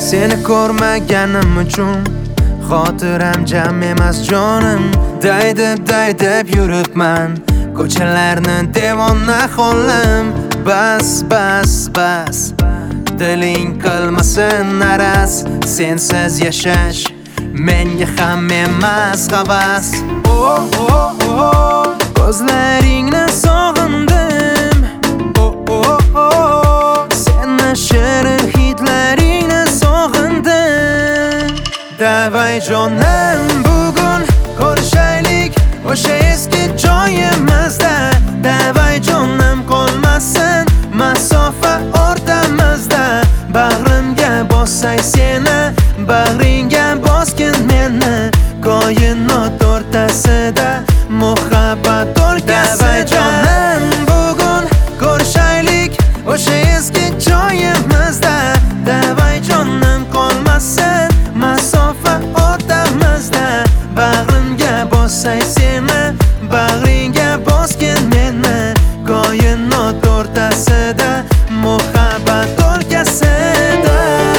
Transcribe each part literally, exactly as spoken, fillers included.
Seni ko'rmaganim uchun xotiram jam emas jonim. Day deb day deb yuribman ko'chalarni devona xolim. Bas bas bas diling qilmasin araz, sensiz yashash menga ham emas havas. Oh oh oh ko'zlaringni sog'indim. Oh oh oh seni shirin hidlaringni sog'indim. Davay jonim bugun ko'rishaylik o'sha eski joyimizda. Davay jonim qolmasin masofa o'rtamizda. Bag'rimga bossay seni, bag'ringga bosgin meni. Koinot o'rtasida muhabbat o'lkasida. Davay jonim bugun ko'rishaylik o'sha eski joyimizda. Davay jonim qolmasin masofa o'rtamizda. Bag'rimga bossay seni, bag'ringga bosgin meni. Koinot o'rtasida muhabbat o'lkasida.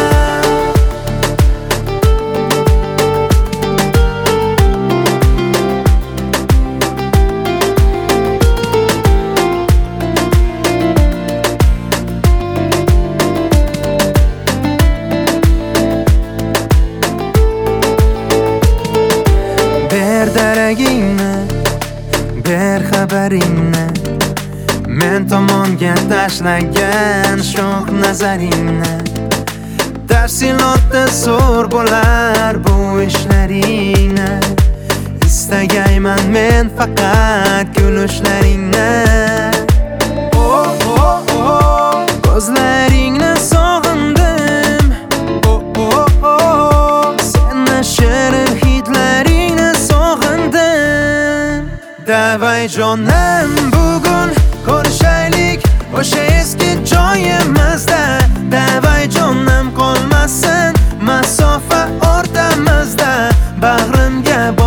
Ber daragingni, ber xabaringni, men tomonga tashlagan sho'x nazaringni. Tafsilotda zo'r bo'lar bu ishlaringni. Istagayman men faqat kulishlaringni. Oh oh oh ko'zlaringni sog'indim. Oh oh oh seni shirin hidlaringni sog'indim. Davay jonim bugun ko'rishaylik o'sha eski joyimizda. Davay jonim qolmasin masofa o'rtamizda. Bag'rimga